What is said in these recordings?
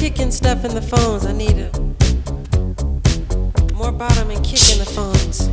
kicking stuff in the phones. I need a more bottom and kick in the phones.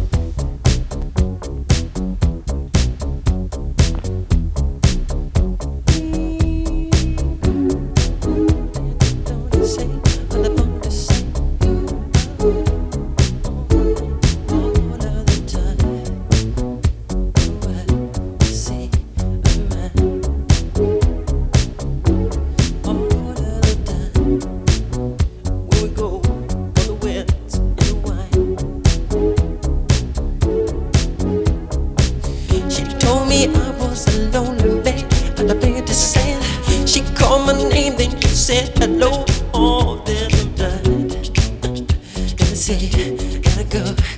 I was alone in bed, and I began to say, she called my name, then she said hello. Oh, then I died. Gotta say, gotta go.